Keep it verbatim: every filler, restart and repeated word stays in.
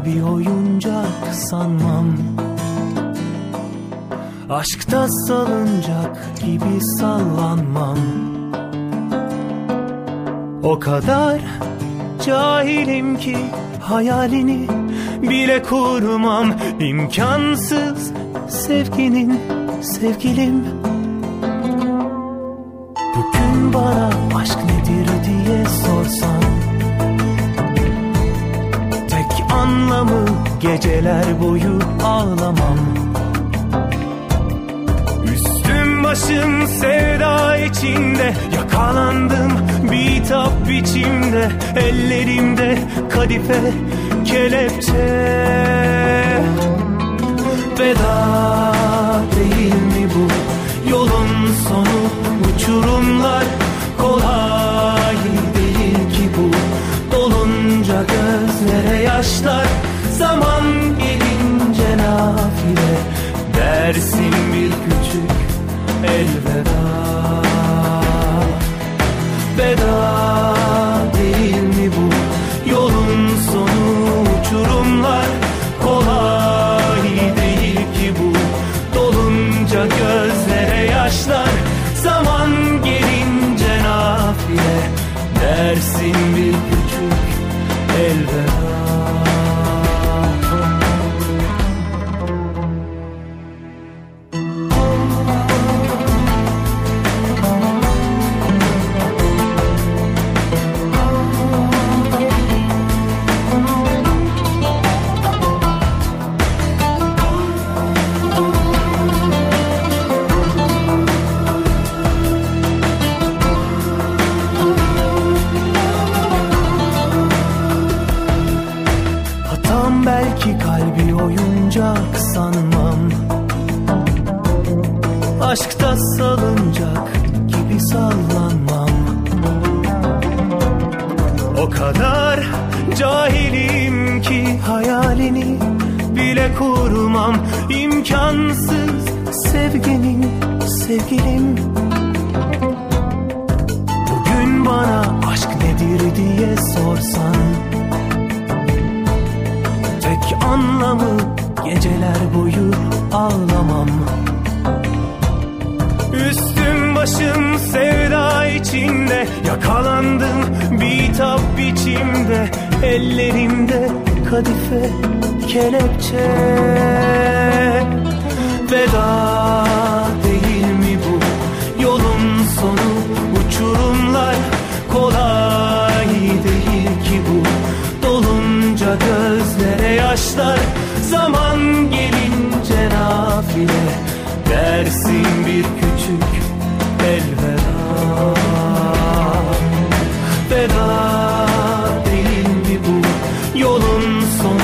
kalbi oyuncak sanmam. Aşkta salıncak gibi sallanmam. O kadar cahilim ki hayalini bile kurmam. İmkansız sevginin sevgilim. Bugün bana aşk nedir diye sorsan, tek anlamı geceler boyu ağlamam. Üstüm başım sevda içinde, yakalandım bitap biçimde. Ellerimde kadife kelepçe. Veda değil mi bu yolun sonu? Uçurumlar kolay değil ki bu. Dolunca gözlere yaşlar, zaman gelince nafile dersin bir küçük elveda. Veda değil mi bu yolun sonu? Uçurumlar kolay değil ki bu. Dolunca gözlere yaşlar, zaman gelince nafile dersin bir küçük elveda. Belki kalbi oyuncak sanmam. Aşkta salıncak gibi sallanmam. O kadar cahilim ki hayalini bile kurmam. İmkansız sevginin sevgilim. Bugün bana aşk nedir diye sorsan, tek anlamı geceler boyu ağlamam. Üstüm başım sevda içinde, yakalandım bitap biçimde. Ellerimde kadife kelepçe. Veda değil mi bu yolun sonu? Uçurumlar kolay değil ki bu. Dolunca gözlere yaşlar, zaman gelince nafile dersin bir küçük elveda. Veda değil mi bu yolun sonu?